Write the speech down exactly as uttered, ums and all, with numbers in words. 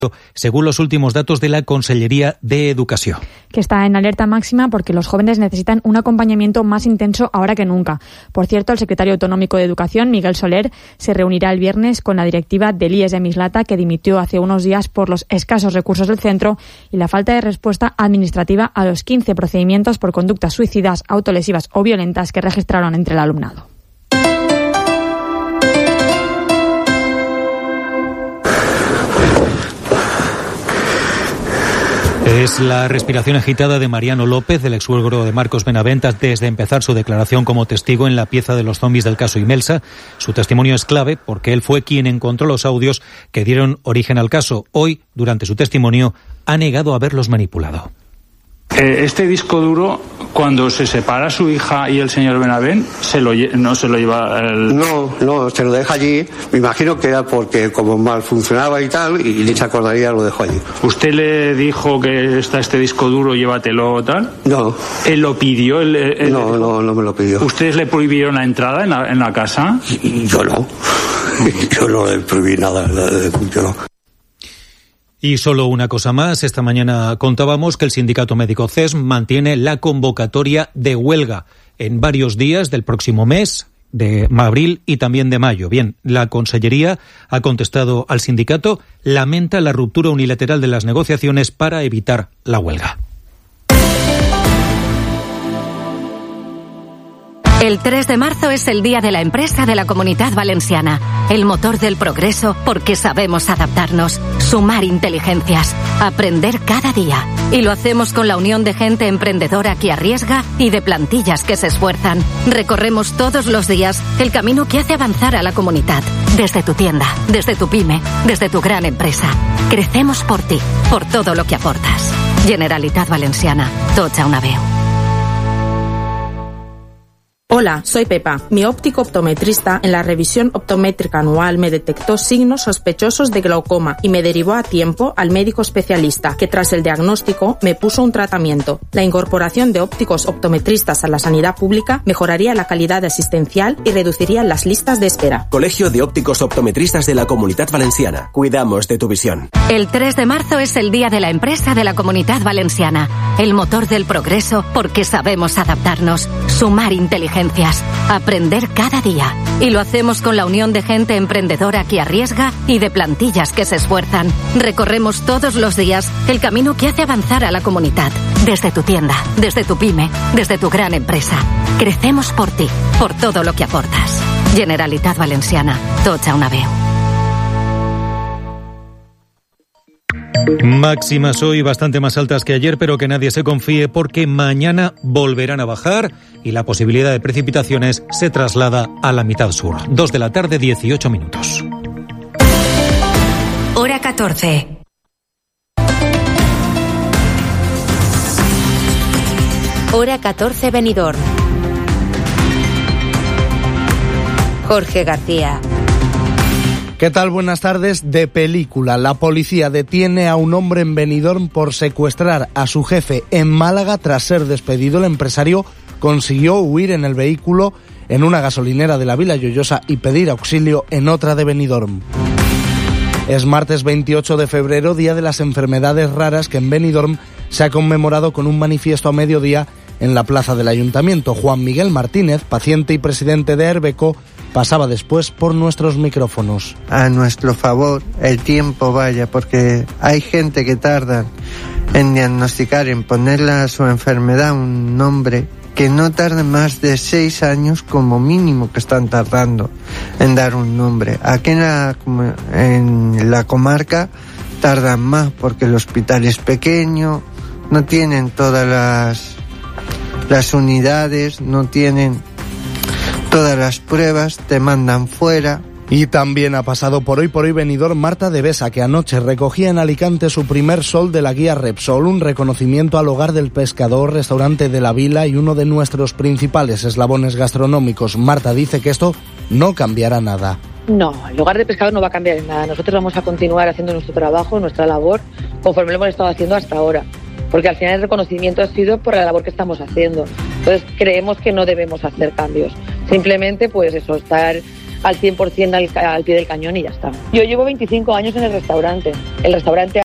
según los últimos datos de la Consellería de Educación. Que está en alerta máxima porque los jóvenes necesitan un acompañamiento más intenso ahora que nunca. Por cierto, el secretario autonómico de Educación, Miguel Soler, se reunirá el viernes con la directiva del I E S de Mislata, que dimitió hace unos días por los escasos recursos del centro y la falta de respuesta administrativa a los quince procedimientos por conductas suicidas, autolesivas o violentas que registraron entre el alumnado. Es la respiración agitada de Mariano López, el exsuegro de Marcos Benaventas, desde empezar su declaración como testigo en la pieza de los zombies del caso Imelsa. Su testimonio es clave porque él fue quien encontró los audios que dieron origen al caso. Hoy, durante su testimonio, ha negado haberlos manipulado. Este disco duro, cuando se separa su hija y el señor Benavent, se lo no se lo lleva el... No, no, se lo deja allí. Me imagino que era porque como mal funcionaba y tal, y ni se acordaría, lo dejó allí. ¿Usted le dijo que está este disco duro, llévatelo tal? No. ¿Él lo pidió? Él, él no, no, no me lo pidió. ¿Ustedes le prohibieron la entrada en la, en la casa? Y yo no. Yo no le prohibí nada. Yo no. Y solo una cosa más, esta mañana contábamos que el sindicato médico C E S mantiene la convocatoria de huelga en varios días del próximo mes, de abril y también de mayo. Bien, la Consellería ha contestado al sindicato, lamenta la ruptura unilateral de las negociaciones para evitar la huelga. El tres de marzo es el Día de la Empresa de la Comunitat Valenciana. El motor del progreso porque sabemos adaptarnos, sumar inteligencias, aprender cada día. Y lo hacemos con la unión de gente emprendedora que arriesga y de plantillas que se esfuerzan. Recorremos todos los días el camino que hace avanzar a la comunidad. Desde tu tienda, desde tu pyme, desde tu gran empresa. Crecemos por ti, por todo lo que aportas. Generalitat Valenciana, tots a una veu. Hola, soy Pepa. Mi óptico optometrista en la revisión optométrica anual me detectó signos sospechosos de glaucoma y me derivó a tiempo al médico especialista, que tras el diagnóstico me puso un tratamiento. La incorporación de ópticos optometristas a la sanidad pública mejoraría la calidad asistencial y reduciría las listas de espera. Colegio de Ópticos Optometristas de la Comunitat Valenciana. Cuidamos de tu visión. El tres de marzo es el Día de la Empresa de la Comunitat Valenciana. El motor del progreso porque sabemos adaptarnos, sumar inteligencia, aprender cada día. Y lo hacemos con la unión de gente emprendedora que arriesga y de plantillas que se esfuerzan. Recorremos todos los días el camino que hace avanzar a la comunidad. Desde tu tienda, desde tu pyme, desde tu gran empresa. Crecemos por ti, por todo lo que aportas. Generalitat Valenciana, tots a una veu. Máximas hoy bastante más altas que ayer, pero que nadie se confíe porque mañana volverán a bajar y la posibilidad de precipitaciones se traslada a la mitad sur. Dos de la tarde, dieciocho minutos. Hora catorce. Hora catorce Benidorm. Jorge García. ¿Qué tal? Buenas tardes. De película. La policía detiene a un hombre en Benidorm por secuestrar a su jefe en Málaga. Tras ser despedido, el empresario consiguió huir en el vehículo en una gasolinera de la Vila Lloyosa y pedir auxilio en otra de Benidorm. Es martes veintiocho de febrero, día de las enfermedades raras, que en Benidorm se ha conmemorado con un manifiesto a mediodía en la plaza del Ayuntamiento. Juan Miguel Martínez, paciente y presidente de Herbeco, pasaba después por nuestros micrófonos. A nuestro favor, el tiempo vaya, porque hay gente que tarda en diagnosticar, en ponerle a su enfermedad un nombre, que no tarda más de seis años como mínimo que están tardando en dar un nombre. Aquí en la, en la comarca tardan más porque el hospital es pequeño, no tienen todas las, las unidades, no tienen todas las pruebas, te mandan fuera. Y también ha pasado por Hoy por Hoy Benidorm Marta de Besa, que anoche recogía en Alicante su primer sol de la guía Repsol, un reconocimiento al Hogar del Pescador, restaurante de la Vila y uno de nuestros principales eslabones gastronómicos. Marta dice que esto no cambiará nada. No, el Hogar del Pescador no va a cambiar en nada. Nosotros vamos a continuar haciendo nuestro trabajo, nuestra labor, conforme lo hemos estado haciendo hasta ahora. Porque al final el reconocimiento ha sido por la labor que estamos haciendo. Entonces creemos que no debemos hacer cambios. Simplemente, pues eso, estar al cien por ciento al, al pie del cañón y ya está. Yo llevo veinticinco años en el restaurante. El restaurante